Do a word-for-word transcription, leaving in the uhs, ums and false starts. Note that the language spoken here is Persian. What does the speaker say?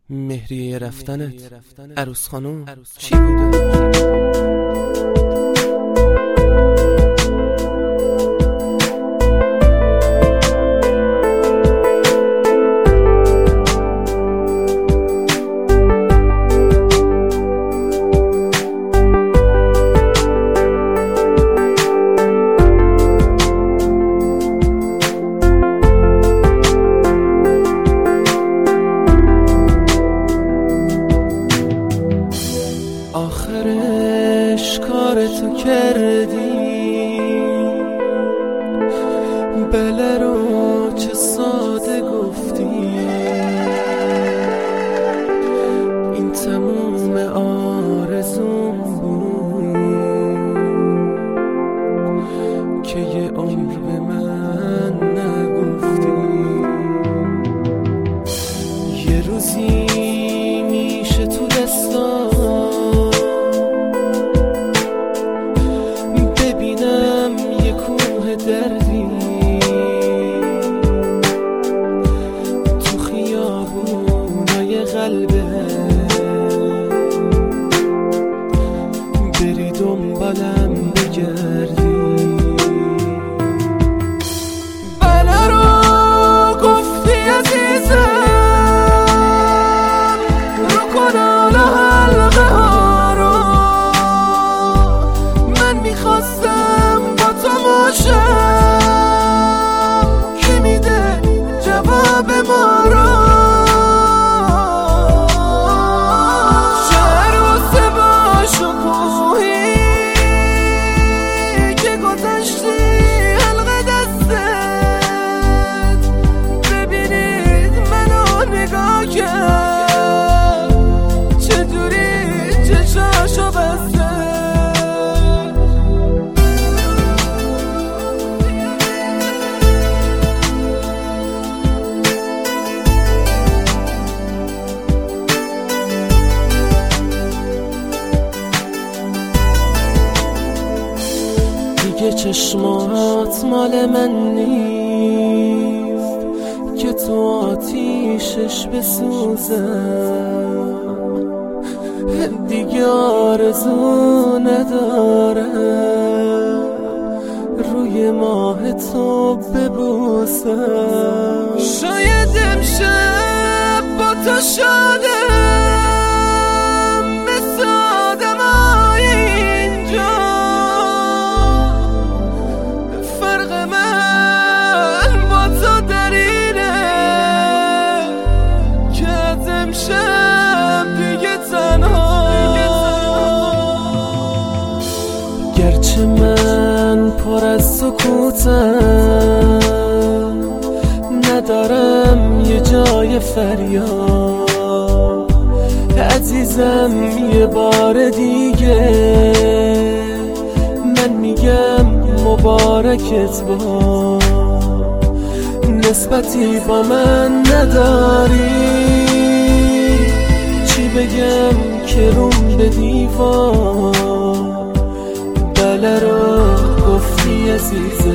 مهریه رفتنت عروس خانم چی بوده؟ آخرش کارتو کردی، بله رو چه ساده گفتی. این تموم آرزوم بود که یه عمر به من نگفتی. یه روزی میشه تو دستام دردی تو خیابونای قلبه، بری دنبالم بگردی. بله رو گفتی عزیزم، رو کنال حلقه ها رو. من میخواستم با تو باشم، جواب ما را. چه روزه با شکوهی که گذاشتی حلقه دستت، ببینید منو نگاه کرد چجوری چشاشو بسته. دیگه چشمات مال من نیست که تو آتیشش بسوزم. دیگه آرزو ندارم روی ماه تو ببوسم. شاید امشب با تو شادم، مثل آدمای اینجا. فرق من با تو در اینه که از امشب دیگه تنها. گرچه من پر از سکوتم، ندارم یه جای فریاد. عزیزم یه بار دیگه من میگم مبارکت با، نسبتی با من نداری. چی بگم که روم به دیوار، بله رو گفتی عزیزم.